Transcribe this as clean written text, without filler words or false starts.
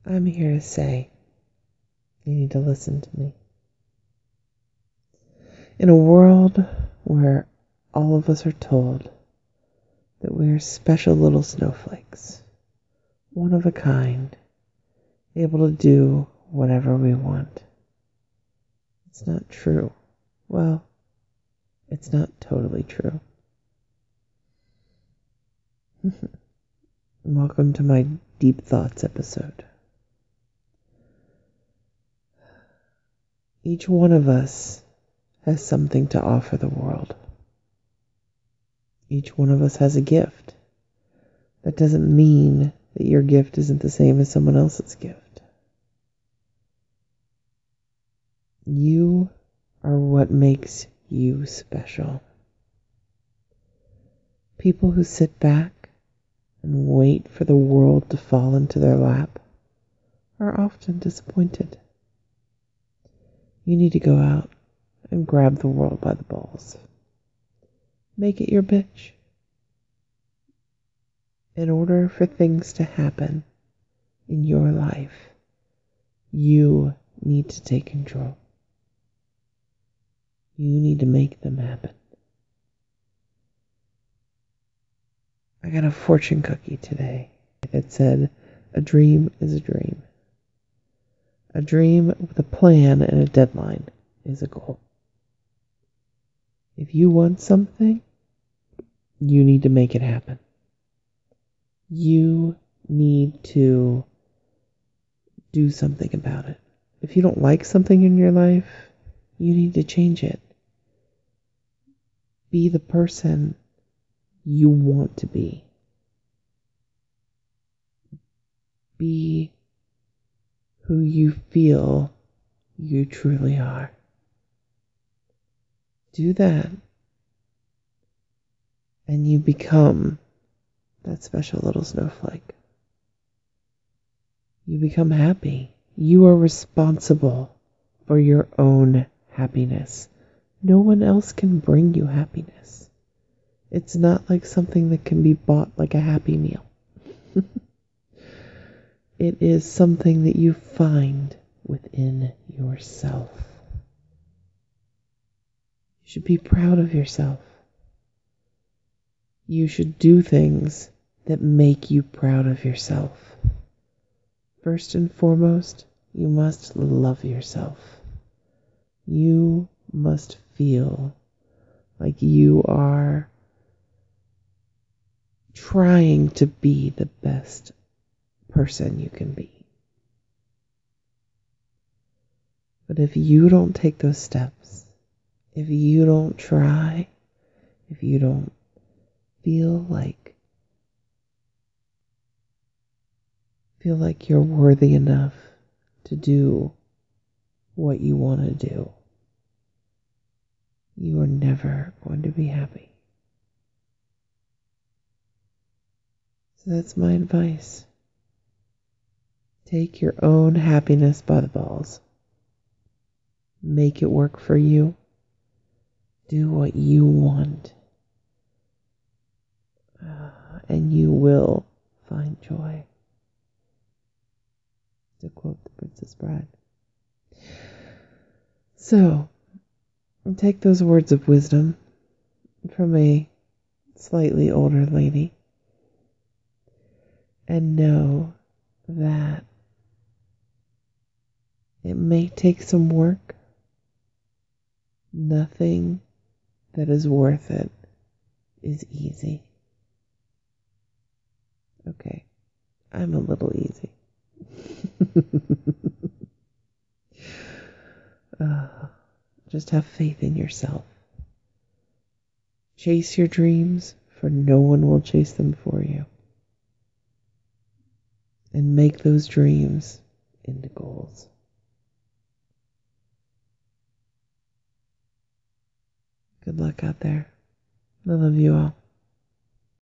I'm here to say you need to listen to me. In a world where all of us are told that we are special little snowflakes, one of a kind, able to do whatever we want, it's not true. Well, it's not totally true. Welcome to my Deep Thoughts episode. Each one of us has something to offer the world. Each one of us has a gift. That doesn't mean that your gift isn't the same as someone else's gift. You are what makes you special. People who sit back and wait for the world to fall into their lap are often disappointed. You need to go out and grab the world by the balls. Make it your bitch. In order for things to happen in your life, you need to take control. You need to make them happen. I got a fortune cookie today that said, a dream is a dream. A dream with a plan and a deadline is a goal. If you want something, you need to make it happen. You need to do something about it. If you don't like something in your life, you need to change it. Be the person you want to be. Be who you feel you truly are. Do that, and you become that special little snowflake. You become happy. You are responsible for your own happiness. No one else can bring you happiness. It's not like something that can be bought like a Happy Meal. It is something that you find within yourself. You should be proud of yourself. You should do things that make you proud of yourself. First and foremost, you must love yourself. You must feel like you are trying to be the best person you can be. But if you don't take those steps, if you don't try, if you don't feel like you're worthy enough to do what you want to do, you are never going to be happy. So that's my advice. Take your own happiness by the balls. Make it work for you. Do what you want. And you will find joy. To quote The Princess Bride. So, take those words of wisdom from a slightly older lady and know that it may take some work. Nothing that is worth it is easy. Okay, I'm a little easy. Just have faith in yourself. Chase your dreams, for no one will chase them for you. And make those dreams into goals. Good luck out there. I love you all.